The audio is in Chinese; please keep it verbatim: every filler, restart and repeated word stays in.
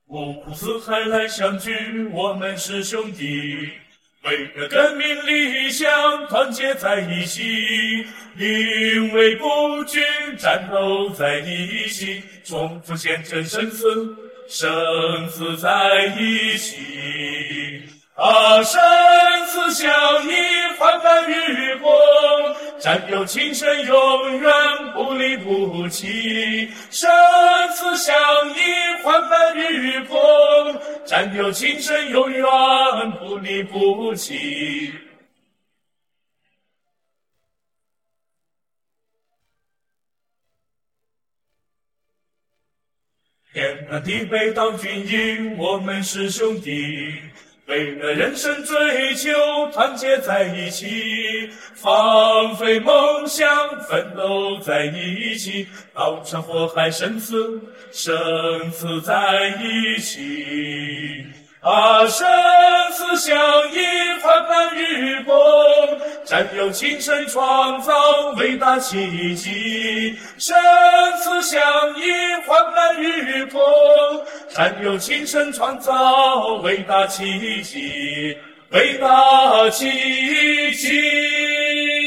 五湖四海来相聚，我们是兄弟。为了革命理想，团结在一起，因为不惧，战斗在一起，冲锋陷阵，生死生死在一起。啊，生死相依，患难与共，战友情深，永远不离不弃。生死相依，患难与共，战友情深，永远不离不弃。天南地北到军营，我们是兄弟。为了人生追求，团结在一起，放飞梦想，奋斗在一起，刀山火海，生死生死在一起。啊，生死相依，患难与共，战友情深，创造伟大奇迹。生死相依，患难与共，战友情深，创造伟大奇迹，伟大奇迹。